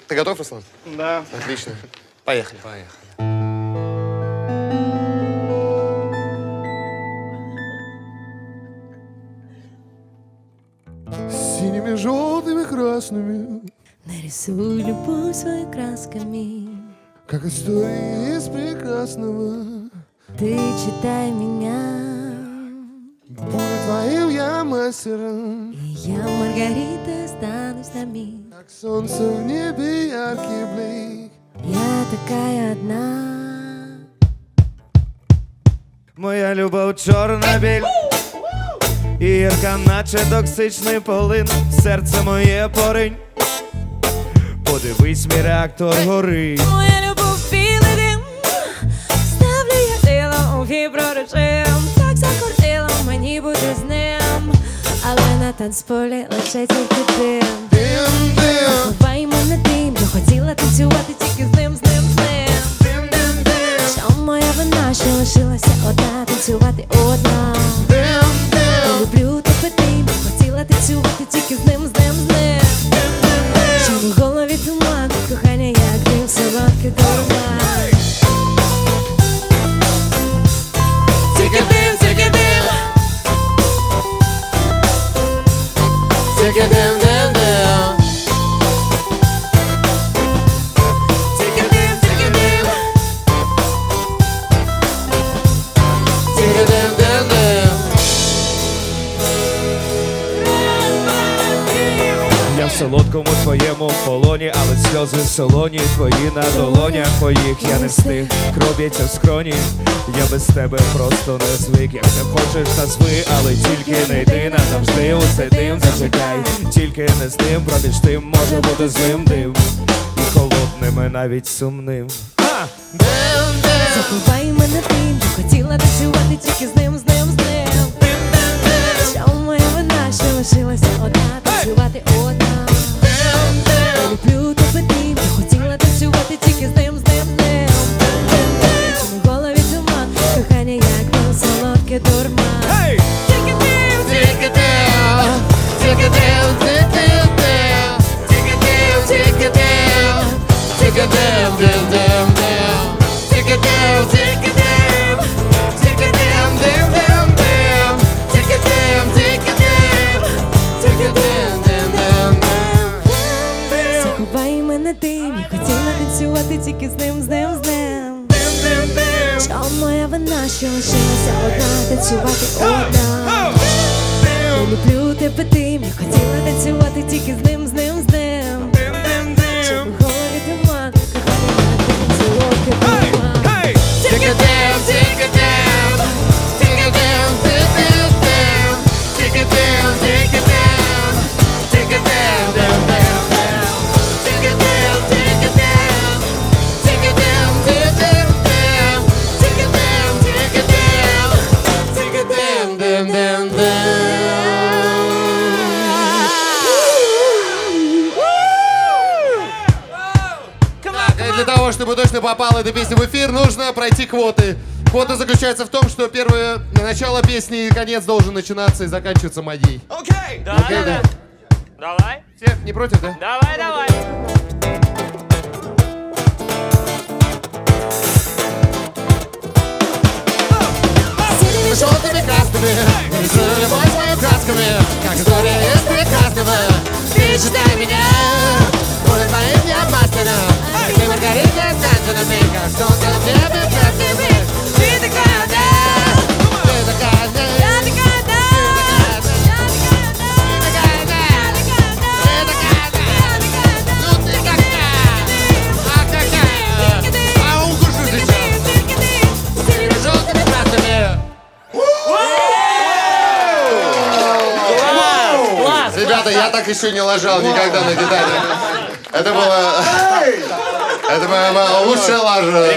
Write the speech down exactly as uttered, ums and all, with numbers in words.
Ты готов, Руслан? Да. Отлично. Поехали. Поехали. Синими, желтыми, красными, нарисуй любовь своими красками. как история из прекрасного. Ты читай меня, Буду твоим я мастером, и я, Маргарита, останусь на миг. как солнце в небе яркий блик. Я такая одна. Моя любов чорна біль, і гірка, наче токсичний полин. Серце моє поринь, подивись, мій реактор горить. Моя любов білий дим, ставлю я тіло у віброрежим. Так закортіло мені бути з ним, але на танцполі лише тільки дим. Дим, дим, Ховай мене дим, я хотіла танцювати тільки з ним, з ним, з ним. дим, дим, дим, Що моя вина, що лишилася одна, танцювати одна. дим, дим. Люблю тебе дим, я хотіла танцювати тільки з ним, з ним, з ним. Чому в голові туман, кохання як дим, солодкий дурман. Тільки дим, тільки дим. Тільки дим, дим, дим. Тільки дим, тільки дим. Тільки дим, дим, дим. Я в солодкому твоєму полоні, але сльози солоні твої на долонях твоїх. Я не встиг, кров б'ється в скроні. Я без тебе просто не звик. Як не хочеш, назви, але тільки не йди назавжди. Усе дим, зачекай, тільки не з ним. Проміж тим може бути злим дим, і холодним, і навіть сумним. Ха! Дим, дим. Заховай мене дим, я хотіла танцювати тільки з ним, з ним, з ним. Що моя вина, що лишилася одна, танцювати одна. Я люблю тебе дим, я хотіла танцювати тільки з ним, з ним, з ним. Чому в голові туман, кохання як дим, солодкий дурман. Ей! Тільки дим, Тільки дим, тільки дим, тільки дим, тільки дим, тільки дим, тільки дим, дим, дим, дим, тільки дим, тільки дим, тільки дим, дим, дим, дим, тільки дим, тільки дим, тільки дим, дим, дим, дим. заховай мене дим, я хотіла танцювати тільки з ним, з ним, з ним. Що моя вина, що лишилася одна, танцювати одна. Я люблю тебе дим, я хотіла танцювати тільки з ним, з ним, з ним. Щоб в голові туман, кохання як дим, солодкий дурман. Тільки дим, тільки дим, тільки дим, тільки дим, тільки дим, тільки дим, тільки дим, дим, дим, дим, тільки дим, тільки дим, тільки дим, дим, дим, дим, тільки дим, тільки дим, тільки дим, дим, дим, дим. Так, и для того, чтобы точно попала эта песня в эфир, нужно пройти квоты. Квота заключается в том, что первое начало песни и конец должен начинаться и заканчиваться магией. Окей! Да, Окей, да, да? да. Давай, Все не против, да? давай, давай. Синими, желтыми красками, рисую любовь свою красками, как история из прекрасного. Ты читай меня, буду твоим я мастером. Ты, Маргарита, останься на миг, как солнце в небе, яркий блик. Ты такая одна, ты такая одна, Я такая одна, я такая одна, ты такая одна, ты такая одна. Ну ты какая, а какая, а укушу сейчас. Синими, желтыми красками. Класс! Ребята, я так еще не ложал никогда на гитаре. Это было... Это моя моя лучшая лажа.